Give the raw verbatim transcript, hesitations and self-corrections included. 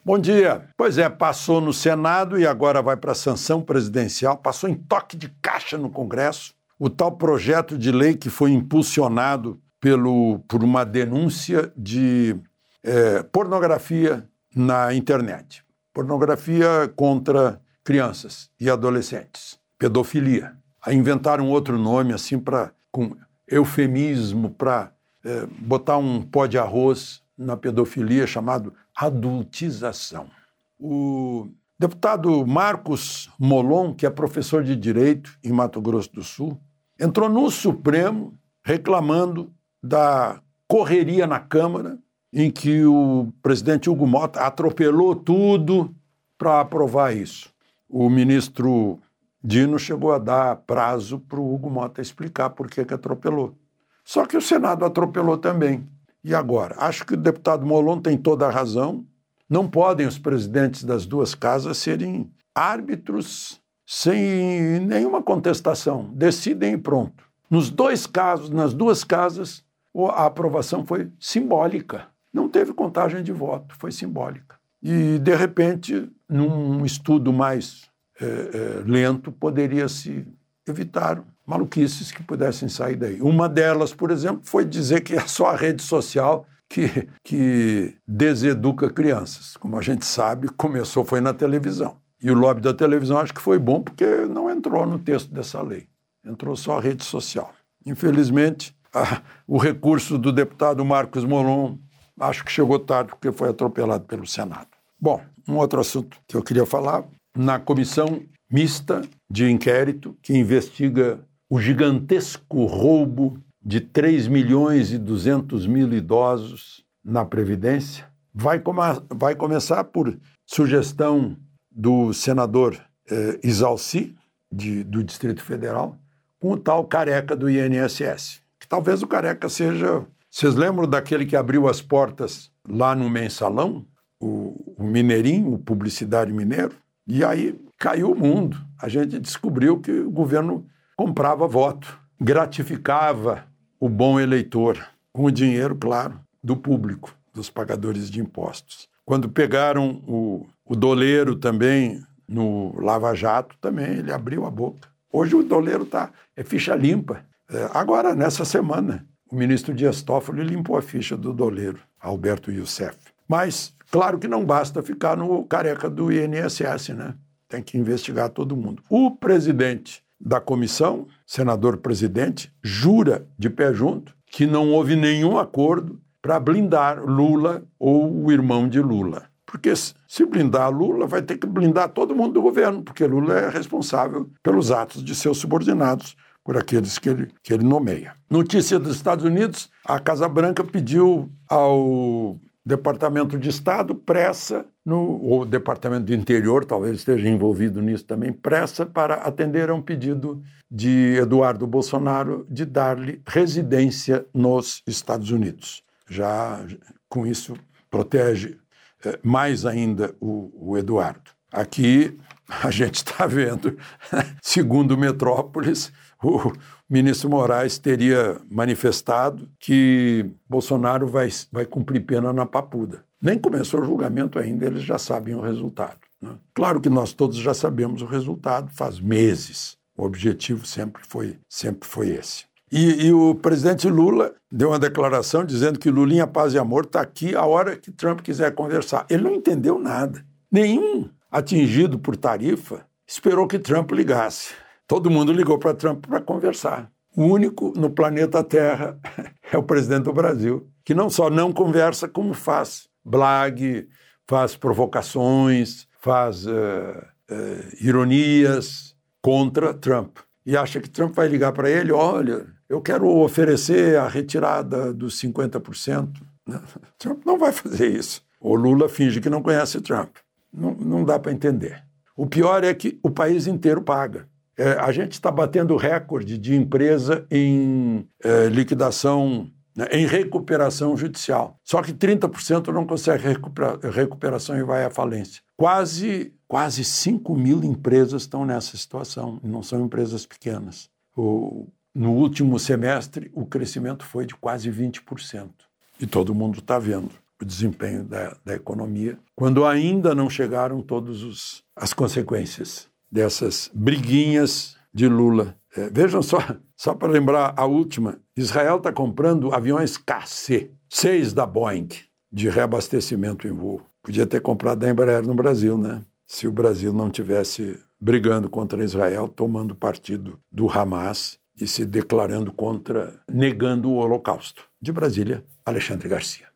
Bom dia. Pois é, passou no Senado e agora vai para a sanção presidencial, passou em toque de caixa no Congresso, o tal projeto de lei que foi impulsionado pelo, por uma denúncia de é, pornografia na internet. Pornografia contra crianças e adolescentes. Pedofilia. Aí inventaram outro nome assim para com eufemismo para é, botar um pó de arroz na pedofilia chamado adultização. O deputado Marcos Molon, que é professor de Direito em Mato Grosso do Sul, entrou no Supremo reclamando da correria na Câmara em que o presidente Hugo Mota atropelou tudo para aprovar isso. O ministro Dino chegou a dar prazo para o Hugo Mota explicar por que que atropelou. Só que o Senado atropelou também. E agora? Acho que o deputado Molon tem toda a razão. Não podem os presidentes das duas casas serem árbitros sem nenhuma contestação. Decidem e pronto. Nos dois casos, nas duas casas, a aprovação foi simbólica. Não teve contagem de voto, foi simbólica. E, de repente, num estudo mais é, é, lento, poderia-se evitar maluquices que pudessem sair daí. Uma delas, por exemplo, foi dizer que é só a rede social que, que deseduca crianças. Como a gente sabe, começou foi na televisão. E o lobby da televisão acho que foi bom porque não entrou no texto dessa lei. Entrou só a rede social. Infelizmente, a, o recurso do deputado Marcos Molon acho que chegou tarde porque foi atropelado pelo Senado. Bom, um outro assunto que eu queria falar, na comissão mista de inquérito que investiga o gigantesco roubo de três milhões e duzentos mil idosos na Previdência, vai, com- vai começar por sugestão do senador eh, Isalci, de, do Distrito Federal, com o tal careca do I N S S. Que talvez o careca seja... Vocês lembram daquele que abriu as portas lá no Mensalão? O, o Mineirinho, o publicitário mineiro? E aí caiu o mundo. A gente descobriu que o governo comprava voto, gratificava o bom eleitor, com o dinheiro, claro, do público, dos pagadores de impostos. Quando pegaram o, o doleiro também no Lava Jato, também ele abriu a boca. Hoje o doleiro tá, é ficha limpa. É, agora, nessa semana, o ministro Dias Toffoli limpou a ficha do doleiro, Alberto Youssef. Mas, claro que não basta ficar no careca do I N S S, né? Tem que investigar todo mundo. O presidente da comissão, senador presidente, jura de pé junto que não houve nenhum acordo para blindar Lula ou o irmão de Lula. Porque se blindar Lula, vai ter que blindar todo mundo do governo, porque Lula é responsável pelos atos de seus subordinados, por aqueles que ele, que ele nomeia. Notícia dos Estados Unidos, a Casa Branca pediu ao Departamento de Estado pressa, no, ou Departamento de Interior, talvez esteja envolvido nisso também, pressa para atender a um pedido de Eduardo Bolsonaro de dar-lhe residência nos Estados Unidos. Já com isso protege eh, mais ainda o, o Eduardo. Aqui a gente está vendo, segundo o Metrópolis, o ministro Moraes teria manifestado que Bolsonaro vai, vai cumprir pena na Papuda. Nem começou o julgamento ainda, eles já sabem o resultado, né? Claro que nós todos já sabemos o resultado, faz meses. O objetivo sempre foi, sempre foi esse. E, e o presidente Lula deu uma declaração dizendo que Lulinha, paz e amor está aqui a hora que Trump quiser conversar. Ele não entendeu nada. Nenhum atingido por tarifa esperou que Trump ligasse. Todo mundo ligou para Trump para conversar. O único no planeta Terra é o presidente do Brasil, que não só não conversa, como faz blague, faz provocações, faz uh, uh, ironias contra Trump. E acha que Trump vai ligar para ele, olha, eu quero oferecer a retirada dos cinquenta por cento. Trump não vai fazer isso. O Lula finge que não conhece Trump. Não, não dá para entender. O pior é que o país inteiro paga. É, a gente está batendo recorde de empresa em é, liquidação, né, em recuperação judicial. Só que trinta por cento não consegue recupera, recuperação e vai à falência. Quase, quase cinco mil empresas estão nessa situação, e não são empresas pequenas. O, no último semestre, o crescimento foi de quase vinte por cento. E todo mundo está vendo. o desempenho da, da economia, quando ainda não chegaram todas os, as consequências dessas briguinhas de Lula. É, vejam só, só para lembrar a última, Israel está comprando aviões K C, seis da Boeing, de reabastecimento em voo. Podia ter comprado da Embraer no Brasil, né? Se o Brasil não tivesse brigando contra Israel, tomando partido do Hamas e se declarando contra, negando o Holocausto. De Brasília, Alexandre Garcia.